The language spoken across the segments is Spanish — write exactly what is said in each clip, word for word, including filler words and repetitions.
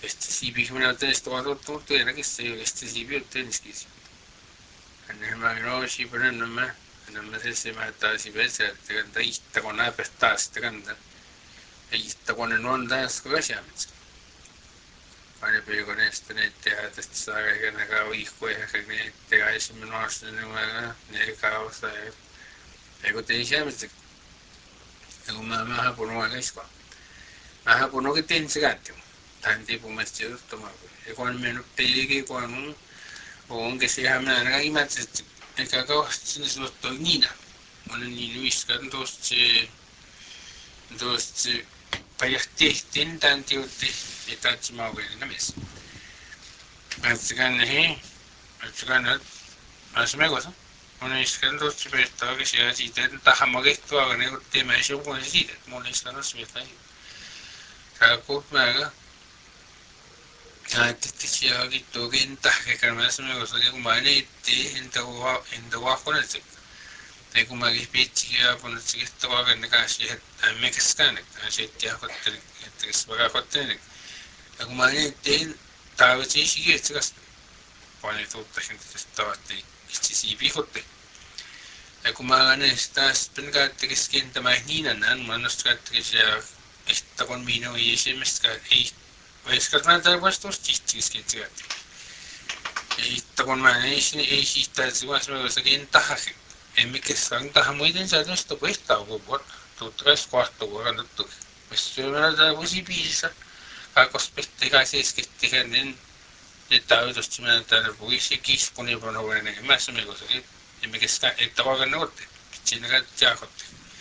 este sibi mina tõesti vaadata tõena kes este sibi tõeniskis anna no si pero no me no me se se mata si ves te canta ista con la pestas te canta ista con el onda es que ya Pane pe con este ne te ha te saga que na ka hijo es que ne te ha ese menos ne ma ne ka o sea ego te dice me ego ma ma por no es quoi ma por no que te enseñate tanto por más chido toma ego al menos te llegue con un o aunque sea me na y más el cacao sin eso toñina una ni Luis cantos che dos payasti tin tanto te está chima que na mes asgan he asgan asme cosa una iskando se está que sea si te tajamos esto a ganar tema eso con si mon iskando se está ahí caco maga ah te te sea que to que en taje que me hace me cosa que como ane te en to en to con el te como que pichi que poner que esto va a ganar casi a me que scan así te ha hotel te se va a hotel como ane te tal vez sí que esto pone toda la gente que estaba te si bijote como hagan estas pengat que es que te imagina nan manos que ya está con vino y ese me está y es que van a dar vuestros chistes que te y está con manes y está es más me gusta que en tajaje en mi que están taja muy densa no esto pues está o por tu tres cuarto cuando tú pues yo me la da pues y pisa a cospeste casi es que te ganen de tal vez tú me la da pues y que disponible por no ver más me gusta que en mi que está estaba ganando Chinaga Jacote.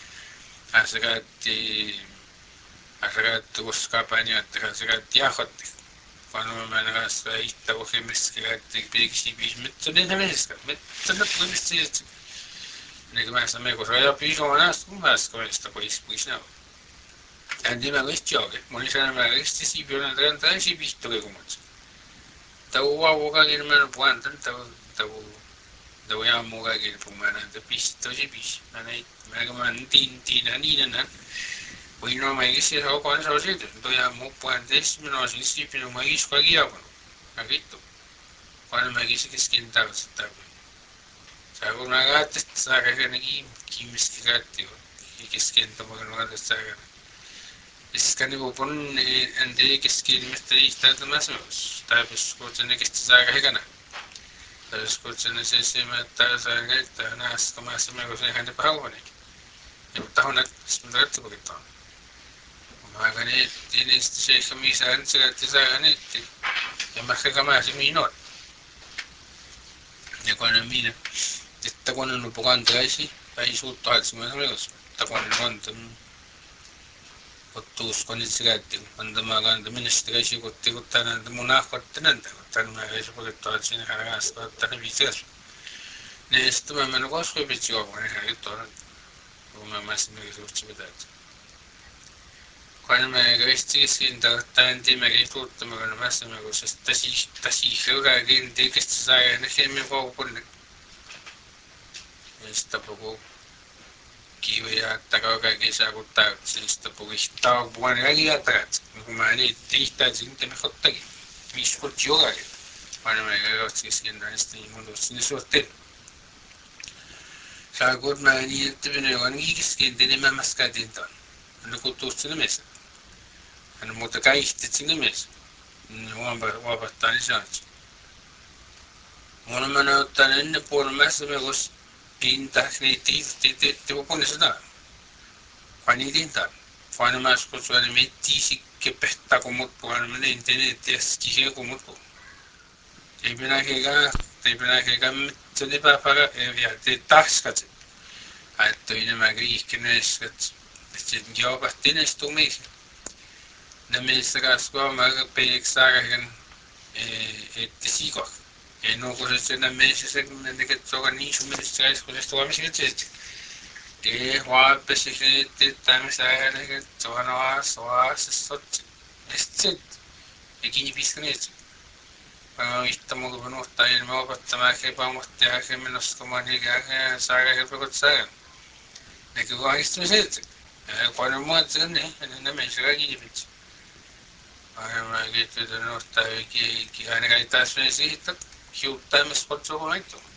Asagati Asagati was Capania, Asagati Jacote. Quando me nagas ita o hemiscati big shibis mitsunin hemiska, mitsunat lumisit. Nigmas amigos, I applico manas, mas con esta pues pues no. Andi me ves jogue, monisa me ves si vio en treinta y visto que como. Tau aboga que me puantan, tau tau da voy a moga que pumana de pisto y pis anai me man tin tin ani nan voy no me dice ho con eso sí doy a mo puantes me no sé si pero me dice que guía bueno aquí cuando me dice que es que está está sabe una gata sabe que aquí que me es que gato y que es que está porque no gata sabe es que no pon ande que es que me está está más está pues cosa que está sabe que gana escuchen ese sistema tal sabe está nas como hace me gusta gente para bueno está una es un reto porque está magane tiene este camisa antes que te sabe que más que cama así minor de cuando mira está cuando no pongo antes ahí ahí su tal si me amigos está cuando no antes otros con el cigarro cuando me hagan de ministra y que te gustan de monajo tenante gustan me eso porque todo el cine cargas todo tan viciado esto me me lo gosto y picho bueno es todo como más me gusta chivitar cuando me vestí sin tanto me gusta todo me lo más me gusta está sí está sí juega que de que se sabe en que me voy por esta poco que voy a atacar que se ha gustado esta poco está bueno aquí atrás como ni te está sin te mejor te mi escucho que cuando me veo siendo este mundo sin suerte Sagod mani te viene con que es que tiene más cadito no culto sin mes no mutakai este sin mes no va va bastante chance bueno mano tan en por más me gusta tinta ni te te te voy a poner eso cuando tinta cuando más cosa de metti si que pesta como por el internet es que como te viene que ga te viene que ga te de para para ya te tasca Alto in magri que no es que yo bastante esto me no me saca sco mag pe saga eh te sigo e no cosa se na me se de que toca ni su me se es con esto a mí se que wa pe se que te tan saga que toca no va so se so este e que ni piscan es ah estamos con unos talleres nuevos para que vamos a que menos como ni que saga que poco saga de que va esto es cuando muerto ne en la mesa que ni pinche Aivan, että nuotta ki ki aina kai taas meni siitä kiuttaimessa potso hoito.